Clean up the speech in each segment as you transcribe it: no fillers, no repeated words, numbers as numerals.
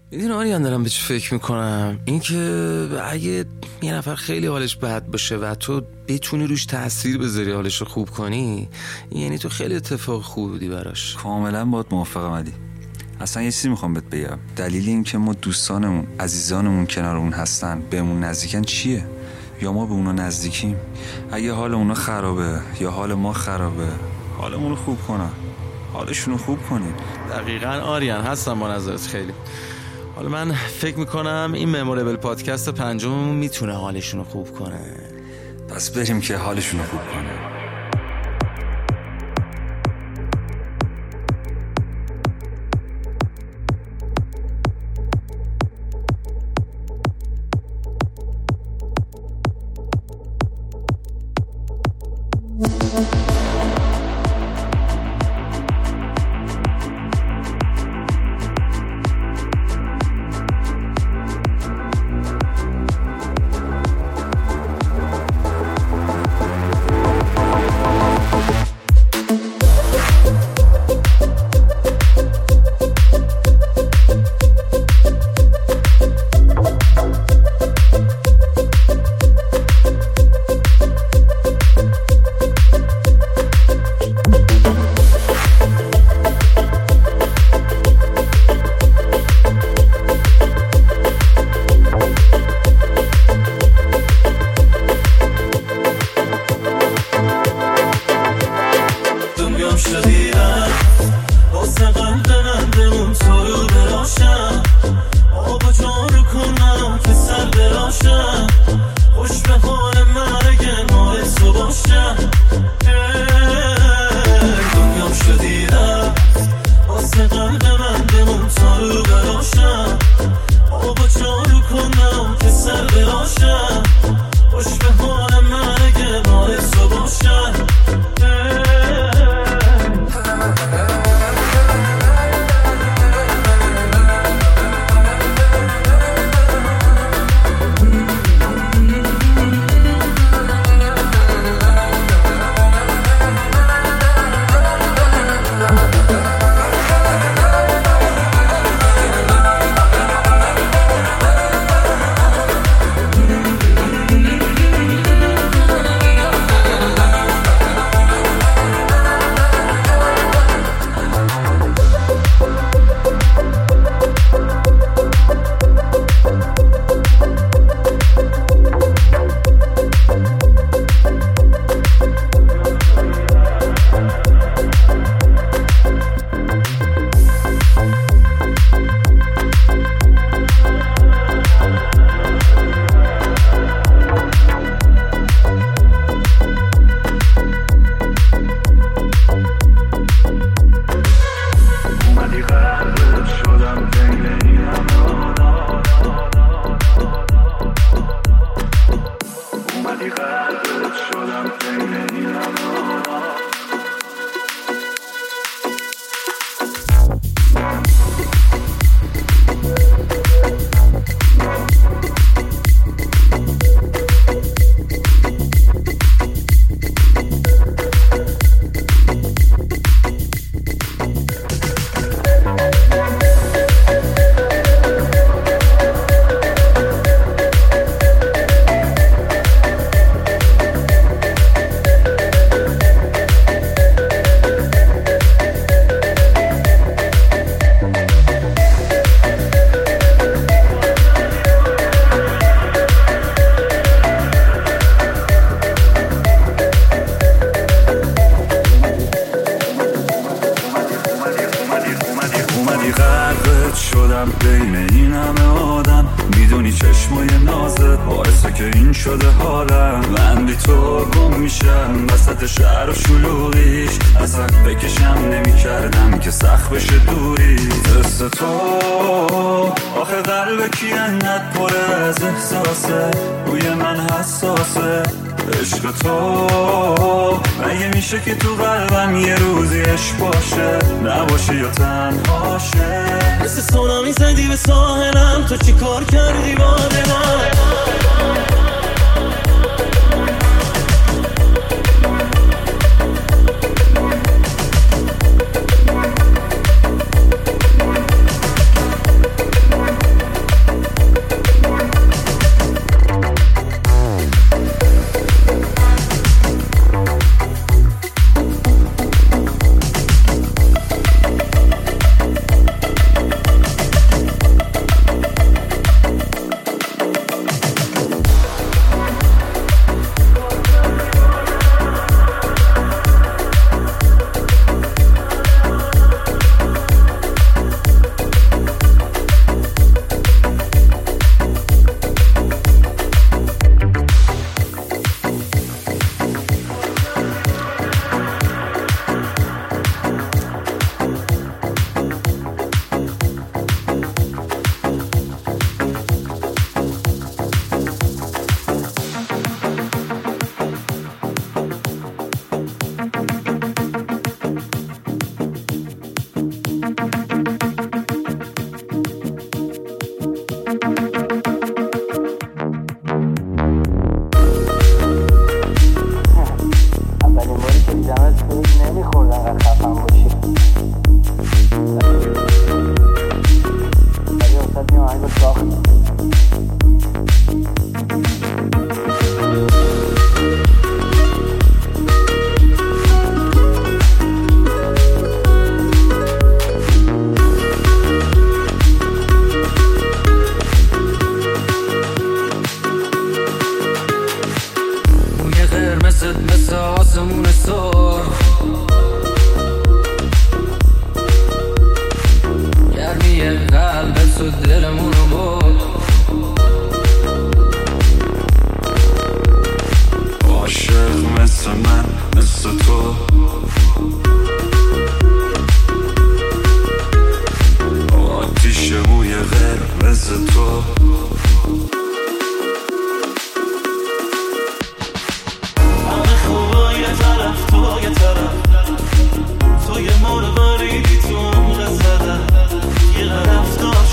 میدونی آریان دارم به چی فکر میکنم؟ این که اگه یه نفر خیلی حالش بد باشه و تو بتونی روش تأثیر بذاری حالش رو خوب کنی، یعنی تو خیلی اتفاق خوب بودی براش. کاملا باهات موافقم علی. اصلا یه چیزی میخوام بهت بگم. دلیل این که ما دوستانمون عزیزانمون کنارمون هستن بهمون نزدیکن چیه؟ یا ما به اونا نزدیکیم؟ اگه حال اونا خرابه یا حال ما خرابه، حالمون رو خوب کنن، حالشون رو خوب کنیم. دقیقاً آریان، هستم با نظرت خیلی. حالا من فکر میکنم این مموریبل پادکست 5 میتونه حالشون رو خوب کنه. پس بریم که حالشون رو خوب کنه. شدم بین این همه آدم، میدونی چشمای نازت باعثه که این شده حالم. من بی تو گم میشم وسط شهر و شلوغیش، اصلا بکشم نمی کردم که سخت بشه دوری. دست تو آخه قلب کی انقدر پره از احساسه، روی من حساسه. عشق تو مگه میشه که تو قلبم یه روزی عشق باشه، نباشه یا تنهاشه. مثل سونامی زدی به ساحلم، تو چی کار کردی با دلم؟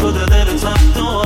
شده دل تب داره